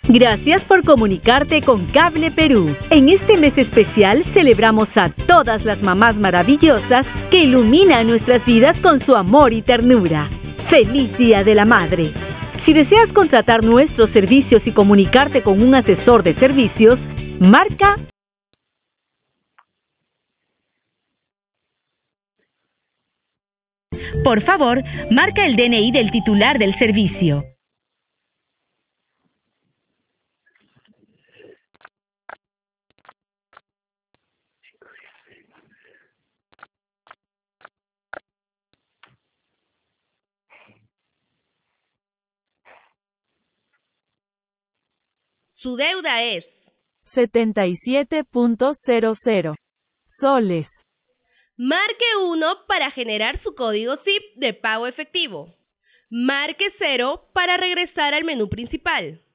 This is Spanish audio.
Gracias por comunicarte con Cable Perú. En este mes especial celebramos a todas las mamás maravillosas que iluminan nuestras vidas con su amor y ternura. ¡Feliz Día de la Madre! Si deseas contratar nuestros servicios y comunicarte con un asesor de servicios, marca. Por favor, marca el DNI del titular del servicio. Su deuda es 77.00 soles. Marque 1 para generar su código SIP de pago efectivo. Marque 0 para regresar al menú principal.